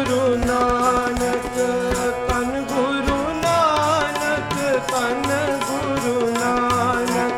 गुरु नानक तन गुरु नानक तन गुरु नानक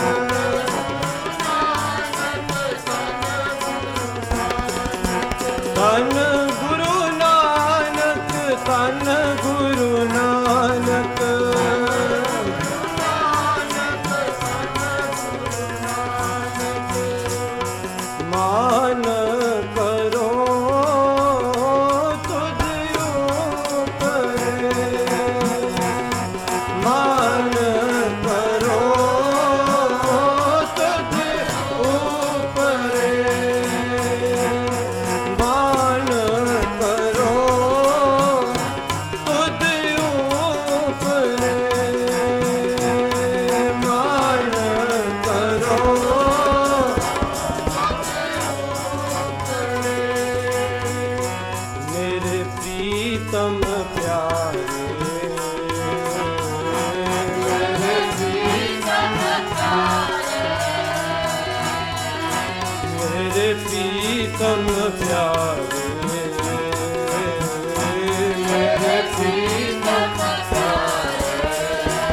तन गुरु नानक तन गुरु नानक मान करो तुझ ऊपर मान करो तुझ ऊपर मान करो तुझ ऊपर मान करो मेरे प्रीतम प्यारे मेरे प्रीतम प्यारे मेरे प्रीतम प्यारे मेरे प्रीतम प्यारे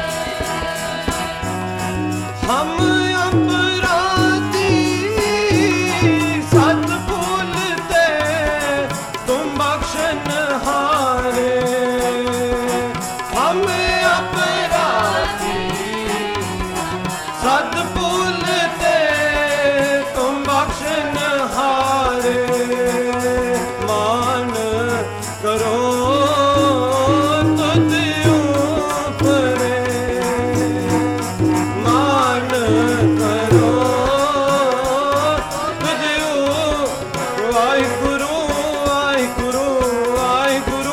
हम अपराधी सत भूलते तुम बख्शनहारे हम अपराधी सत भूलते तुम बख्शनहारे मान करो तुझ ऊपर मान करो तुझ ऊपर वाहिगुरु वाहिगुरु वाहिगुरु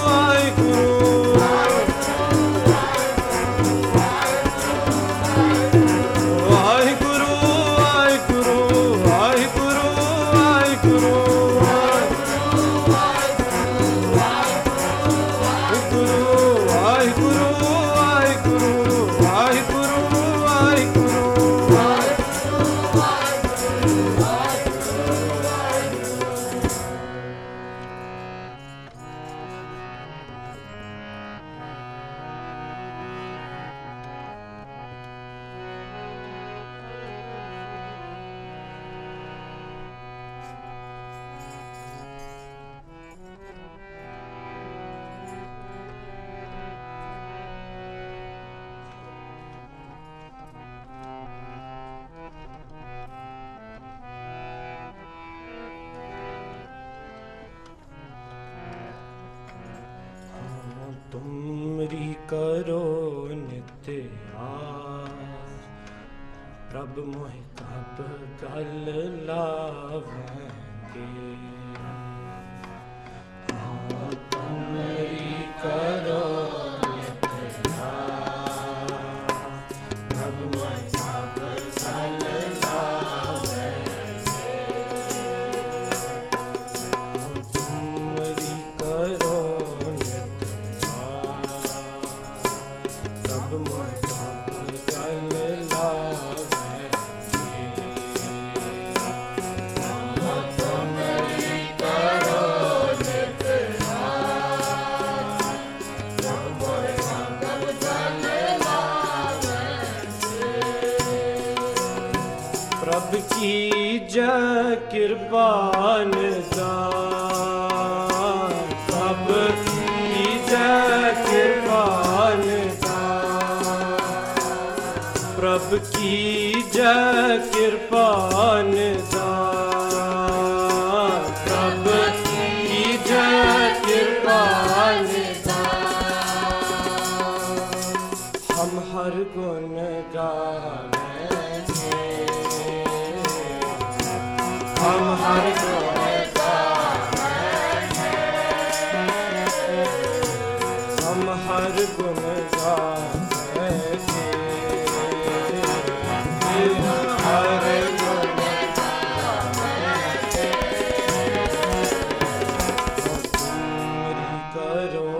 वाहिगुरु वाहिगुरु वाहिगुरु वाहिगुरु वाहिगुरु वाहिगुरु वाहिगुरु वाहिगुरु तुमरी करो नित्य आस प्रभ मोहि कब गल लावेंगे हाँ तुमरी करो नित्य आस प्रभ मोहि कब गल लावेंगे तुमरी करो प्रभ की जय कृपा निधान प्रभ की जय कृपा निधान प्रभ की जय कृपा निधान प्रभ की जय कृपा निधान हम हर गुण गावेंगे हम हर गुण गावेंगे हम हर गुण गावेंगे हर गुण गावेंगे तुमरी करो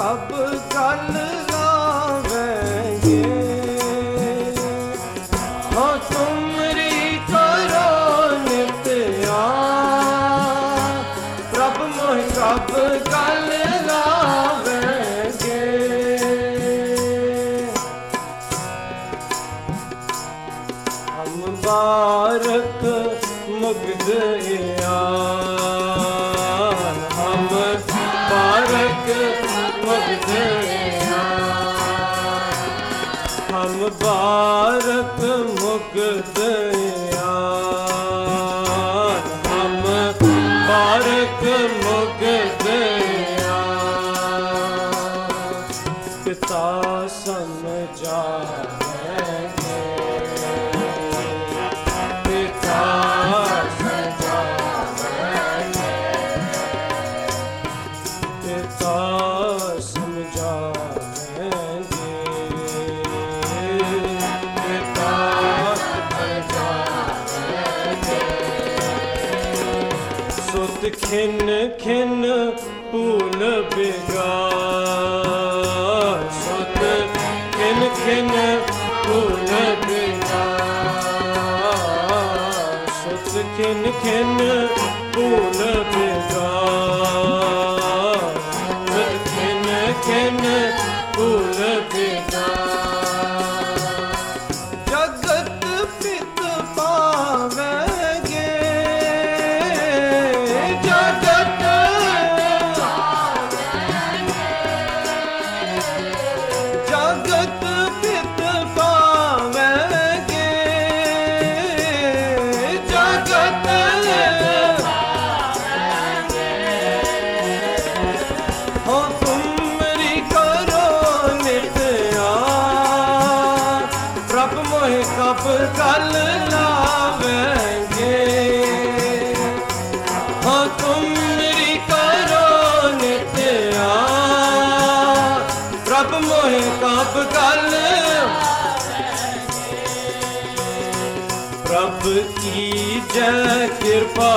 कब गल लावेंगे। हो तुमरी करो नित्या प्रभु मोहि कब गल लावेंगे। हम बारक मुग्ध यान, हम बारक मुग्ध यान, हम बारक मुग्ध यान, हम बारक मुग्ध यान। पिता समझाएंगे, पिता समझाएंगे, पिता समझाएंगे, पिता समझाएंगे। सुत खिन खिन फूल बिगाड़, सुत खिन खिन फूल बिगाड़, सुत खिन खिन फूल बिगाड़, सुत खिन खिन फूल बिगाड़। जगत पित पावेंगे, जगत जगत पित पावेंगे, जगत हो तुमरी करो नित्या प्रभु मोहि कब गल लावेंगे। हो तुमरी करो नित्या प्रभु मोहि कब गल। प्रभु की जय कृपा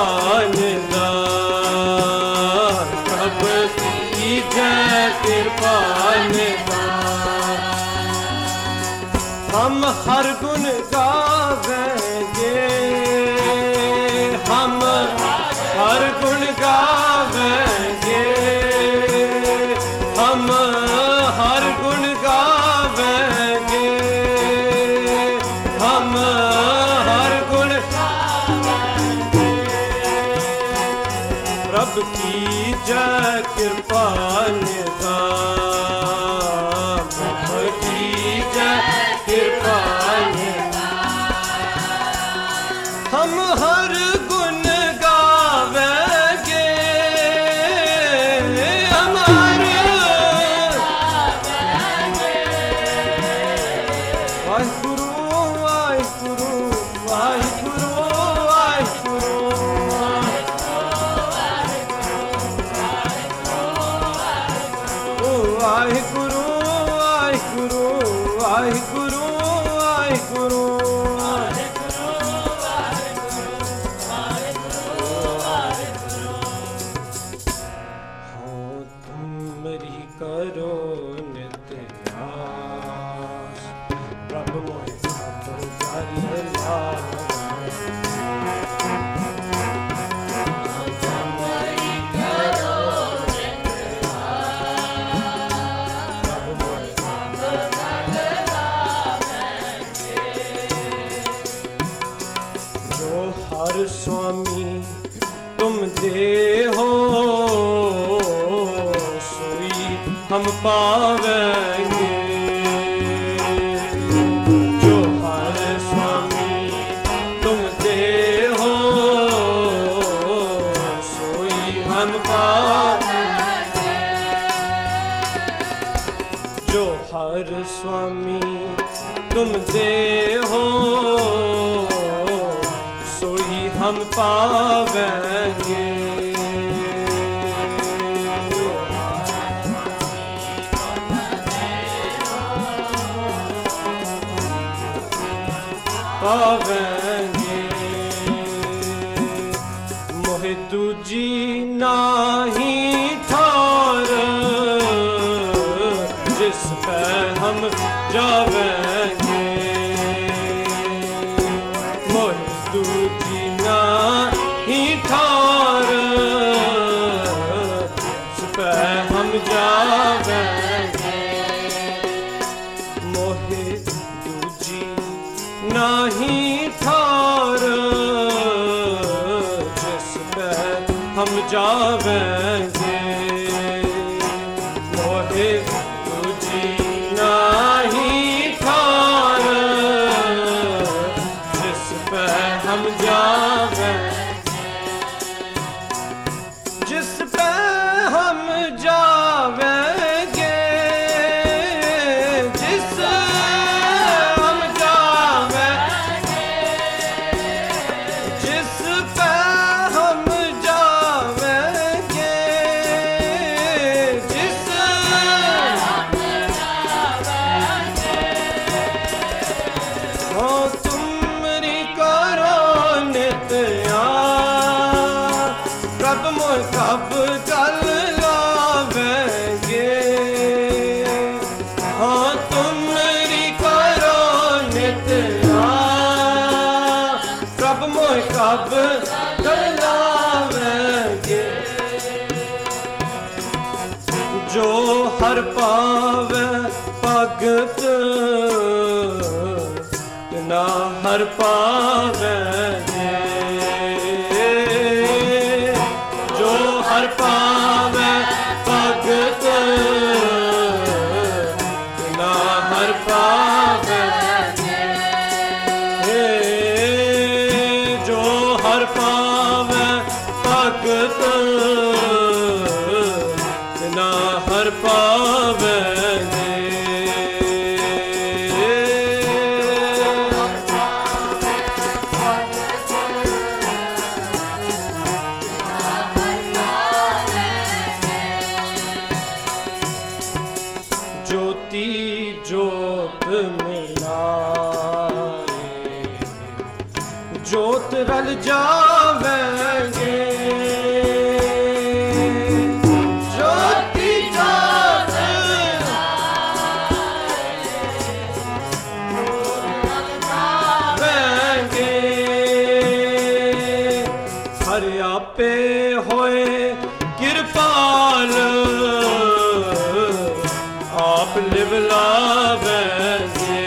निदान, प्रभु की जय कृपा निदान। हम हर गुण गावेंगे, हम हर गुण गावेंगे, हम हर गुण गावेंगे, हम हर गुण। प्रभु की जय कृपा निधान, प्रभु की जय कृपा निधान। हम हर गुण गावेंगे, हम हर वाहिगुरु वाहिगुरु वाहिगुरु वाहिगुरु वाहिगुरु वाहिगुरु वाहिगुरु वाहिगुरु। हो तुमरी करो नित्या प्रभु मोहि कब गल हर स्वामी तुम दे हो सोई हम पावेंगे। जो हर स्वामी तुम दे हो सोई हम पावेंगे। जो हर स्वामी तुम दे हो हम पावेंगे। पावेंगे मोहि तुझी नाही ठार जिस पे हम जावेंगे। मोहे दूजी नाही ठार, जिस पे हम जावेंगे। मोहे दूजी नाही ठार, जिस पे हम जावेंगे। मोहे दूजी नाही ठार, जिस पे हम जावेंगे। जिस पे हम जावेंगे, जिस हम जावेंगे, जिस पे हम जावेंगे, जिस हम जावेंगे। हो तुमरी करो नित्या, कब मोह कब कल लावेंगे। हाँ तुमरी करो नित्या, कब मोह कब कल लावेंगे। जो हर पावे भगत, ना हर पावेंगे। जो हर पावे भगत, ना हर पावेंगे। जो हर पावे भगत, ना हर पावेंगे। ज्योति ज्योत मिलाए, ज्योत रल जावेंगे। ज्योति ज्योत जावेंगे। हर आपे होए कृपाल, आप लिवलावेंगे।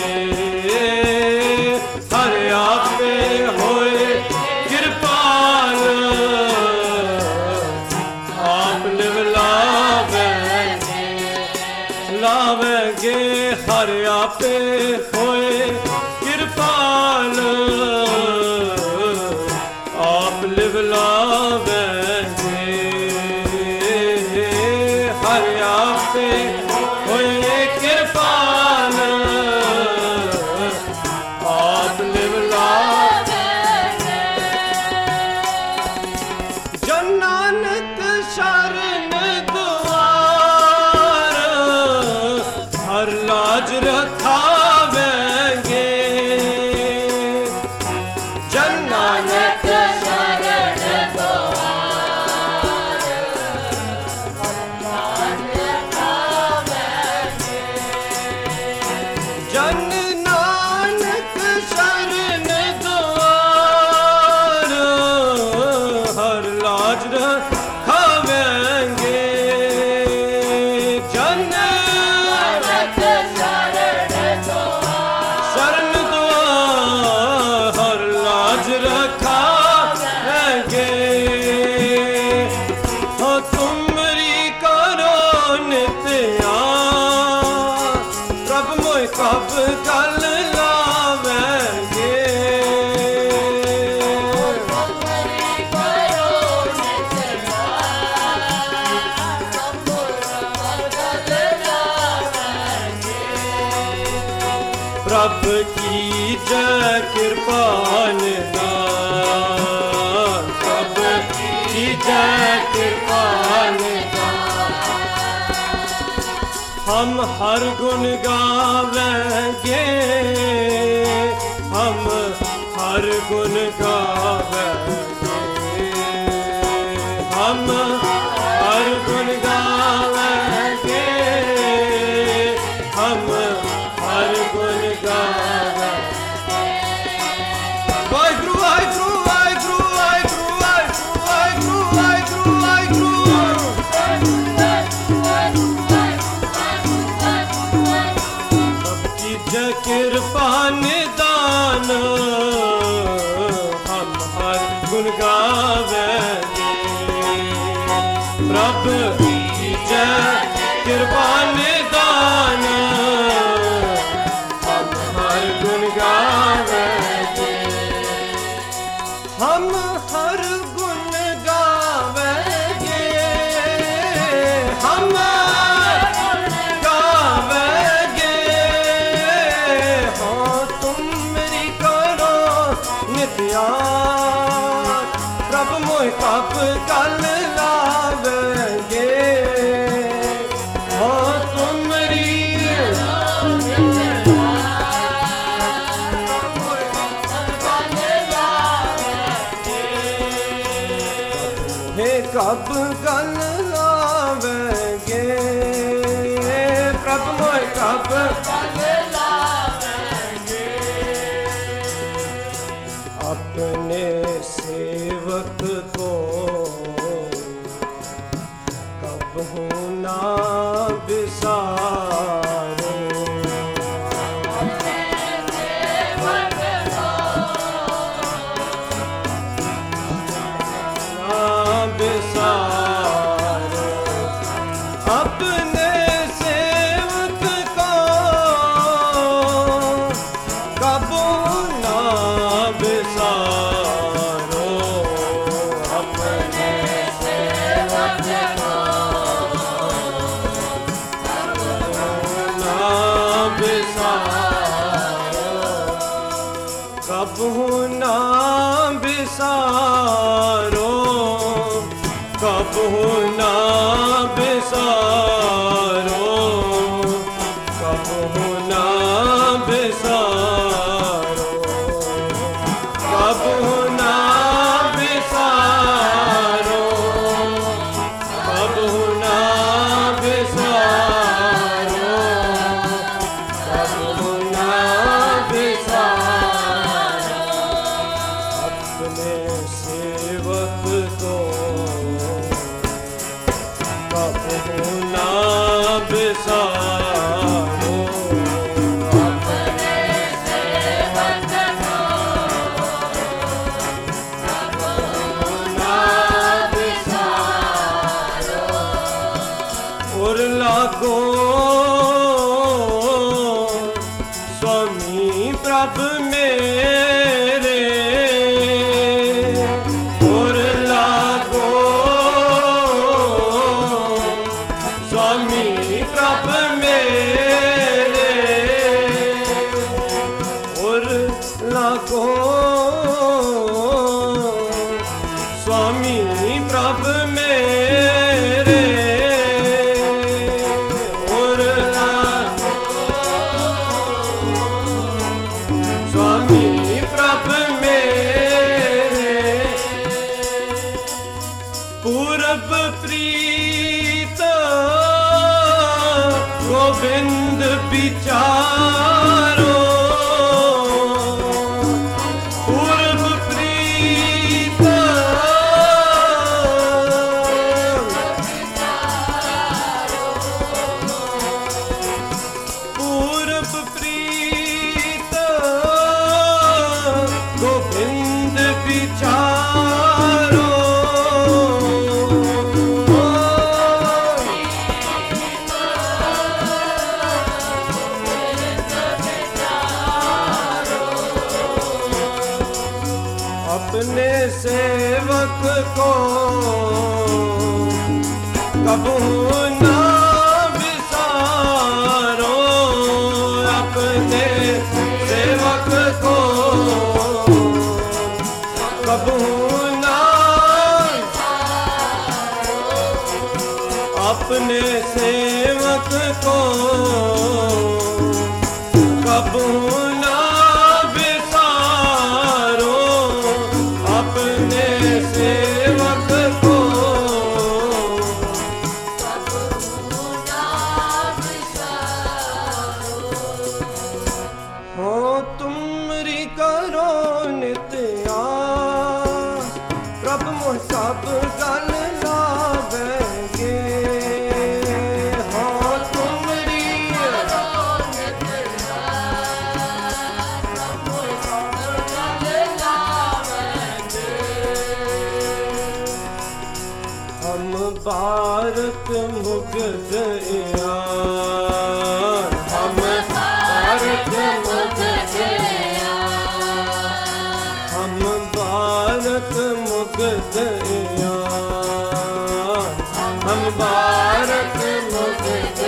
हर आपे होए कृपाल, आप लिवलावेंगे। लावेंगे हर आपे होए कृपाल, आप लिवलावेंगे। हर आपे होए कृपाल, आप लिवलावेंगे। जन नानक शरण दुआर, हर लाज रखावेंगे। जन नानक शरण दुआर, जन नानक शरण दुआर, हर लाज रखावेंगे। जन नानक शरण दुआर, हर लाज रखावेंगे। हो तुमरी करो नित्या, कब मोह कब कल लावेंगे। प्रभ की जय कृपा निधान, प्रभ की जय कृपा निधान। हम हर गुण गावेंगे, हम हर गुण गावेंगे। हम हर गुण गावेंगे, कृपा निदान हम हर गुण गावेंगे, हम हर गुण गावेंगे, हम गावेंगे। हाँ तुम मेरी करो नित्य याद, प्रभु मोह कब कल लावेंगे। हाँ तुम मेरी कब कल लावेंगे, प्रभु मोह कब कल लावेंगे। अपने सेवक को कब ना बिसारो, बिसारो। अपने सेवक को कबू ना बिसारो, अपने सेवक को कबू ना बिसारो, कबू ना बिसारो, कबू ना बिसारो, कबू ना बिसारो, कबू ना बिसारो, कबू ना बिसारो, कबू ना बिसारो। अपने सेवक को कबू ना बिसारो, अपने सेवक को कबू ना बिसारो। और लागो स्वामी प्रभु मेरे, और लागो स्वामी प्रभु मेरे, और लागो स्वामी प्रभु मेरे, और लागो स्वामी प्रभु मेरे। पूरब प्रीत गोविंद विचारो, पूर्व प्रीत पूर्व प्रीत गोविंद विचारो, अपने सेवक को कबू ना बिसारो, अपने सेवक को कबू ना, अपने सेवक को कबू ना बिसारो, अपने सेवक को हो तुमरी करो नित्य आस, प्रभु मोह कब कल लावेंगे। हो तुमरी करो नित्य आस, प्रभु मोह कब कल लावेंगे। हम भारत मुख ਮੁਕਤ ਇਆਨ ਹਮ ਭਾਰਤ ਮੁਕਤ ਹਮ ਭਾਰਤ ਮੁਕਤ ਇਆਨ ਹਮ ਭਾਰਤ ਮੁਕਤ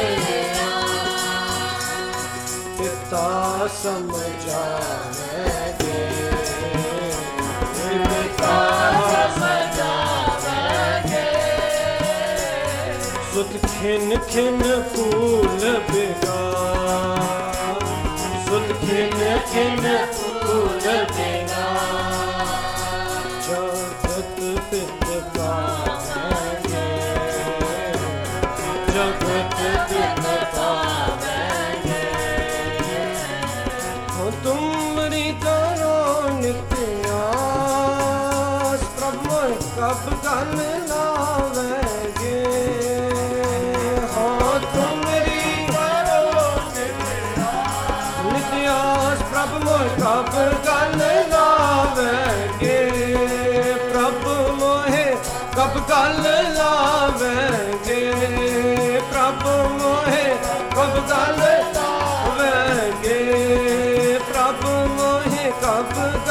ਪਿਤਾ ਸਮਝਾਵੇਗੇ ਪਿਤਾ ਸਮਝਾਵੇਗੇ ਸੁਤ ਖਿਨ ਖਿਨ ਫੂਲ ਬਿਗਾਰ ਸੁਤ ਖਿਨ ਖਿਨ ਫੂਲ ਬਿਗਾਰ ਜਗਤ ਪਿਤ ਪਾਵੇਗੇ ਜਗਤ ਪਿਤ ਪਾਵੇਗੇ ਹੋ ਤੁਮਰੀ ਕਰੋ ਨਿਤਿਆਸ ਪ੍ਰਭ ਮੋਹਿ ਕਬ ਗਲ ਲਾਵੇਗੇ ਹੋ ਤੁਮਰੀ ਕਰੋ ਨਿਤਿਆਸ ਪ੍ਰਭ ਮੋਹਿ ਕਬ ਗਲ ਲਾਵੇਗੇ ਪ੍ਰਭ ਮੋਹਿ ਕਬ ਗਲ ਲਾਵੇਗੇ ਪ੍ਰਭ ਮੋਹਿ ਕਬ ਗਲ ਲਾਵੇਗੇ ਪ੍ਰਭ ਮੋਹਿ ਕਬ